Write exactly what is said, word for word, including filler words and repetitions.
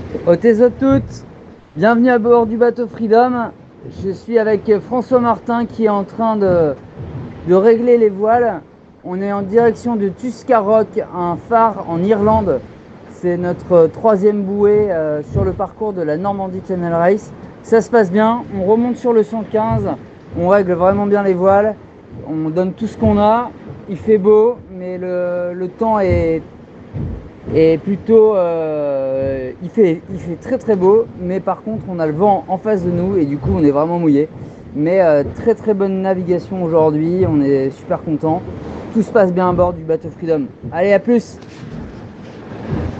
Hôtesse à toutes, bienvenue à bord du bateau Freedom. Je suis avec François Martin qui est en train de, de régler les voiles. On est en direction de Tuscarrock, un phare en Irlande. C'est notre troisième bouée euh, sur le parcours de la Normandie Channel Race. Ça se passe bien, on remonte sur le cent quinze, on règle vraiment bien les voiles, on donne tout ce qu'on a. Il fait beau, mais le, le temps est et plutôt, euh, il fait, il fait très très beau, mais par contre, on a le vent en face de nous et du coup, on est vraiment mouillé. Mais euh, très très bonne navigation aujourd'hui, on est super content. Tout se passe bien à bord du bateau Freedom. Allez, à plus!